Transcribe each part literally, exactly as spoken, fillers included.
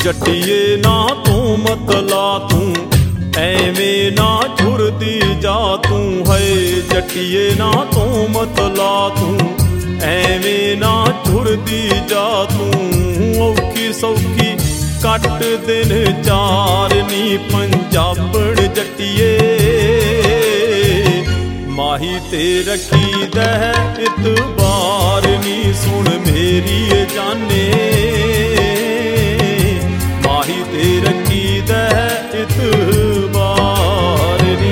जट्टिए ना तू मतला तू एवें ना झुरदी जा तू है। जट्टिए ना तू मतला तू एवें ना झुरदी जा तू। औखी सौखी कट दिन चार नी पंजाबण जट्टिए माही ते रखी दह इतबार नी सुन मेरी जाने माही ते रखी दह इतबार नी।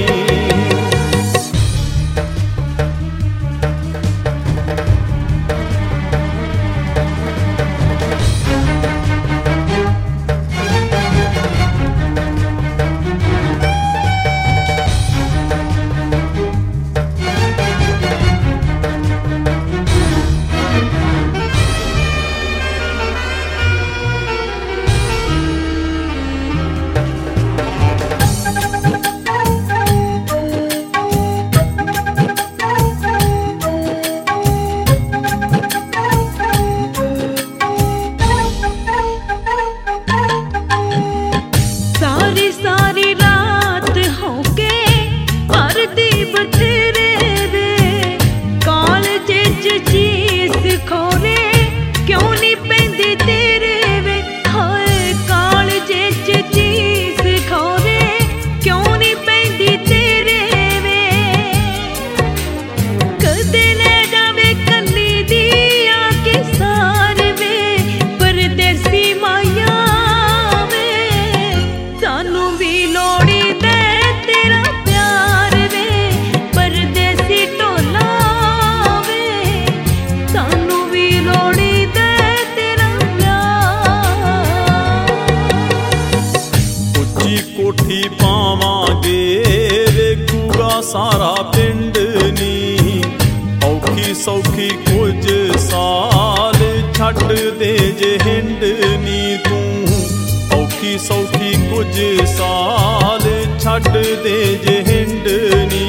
कोठी पावांगे रेखूगा सारा पिंड नी। औखी सौखी कुछ साल छड्ड दे जे हिंड नी तू। औखी सौखी कुछ साल छड्ड दे जे हिंड नी।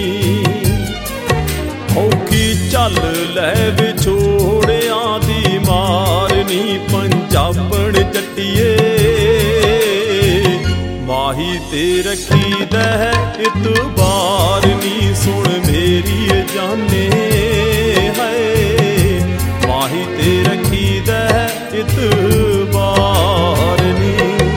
औखी चल लै विछोड़ियां दी मारनी पंजाबण जट्टिए माही ते रखी दह इतबार नी सुन मेरी जाने है। माही ते रखी दह इतबार नी।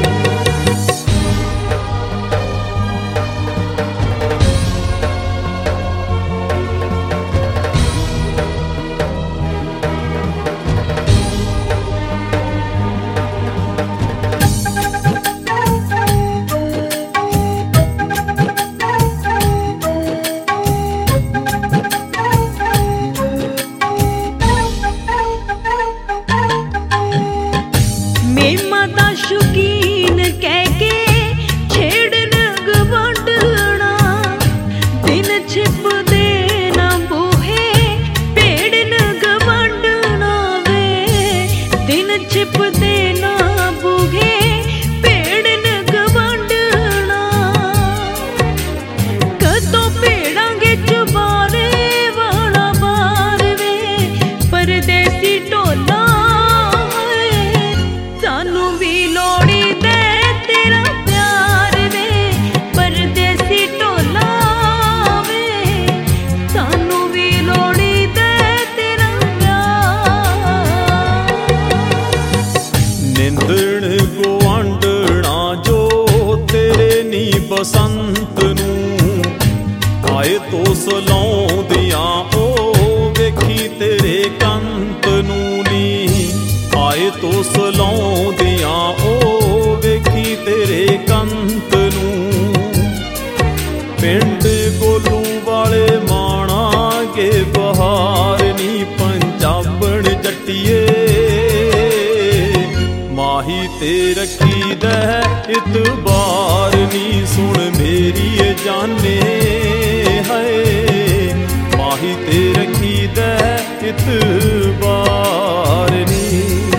शौकीन कह के छेड़न गवांडना दिन छिप देना बूहे पेड़न गवांडना वे। दिन छिप देना बूहे पेड़न गवांडना कदों पेड़ांगे चुबारे वाला बार वे। परदेसी ढोला सानू भी लोड़ी दे तेरा प्यार वे। परदेसी ढोला वे सानू भी लोड़ी दे तेरा प्यार। निंदण गुआंढणा जो तेरे नी बसंत नू आए तो सलाउंदियां ओ वेखी तेरे कंत नू नी। आए तो सलाउंदियां ओ वेखी तेरे कंत नू। पिंड गोलू वाले माणांगे बहार नी पंजाबण जट्टिए माही ते रखी दह इतबार नी सुन मेरी जाने है। माही ते रखी दह इतबार नी।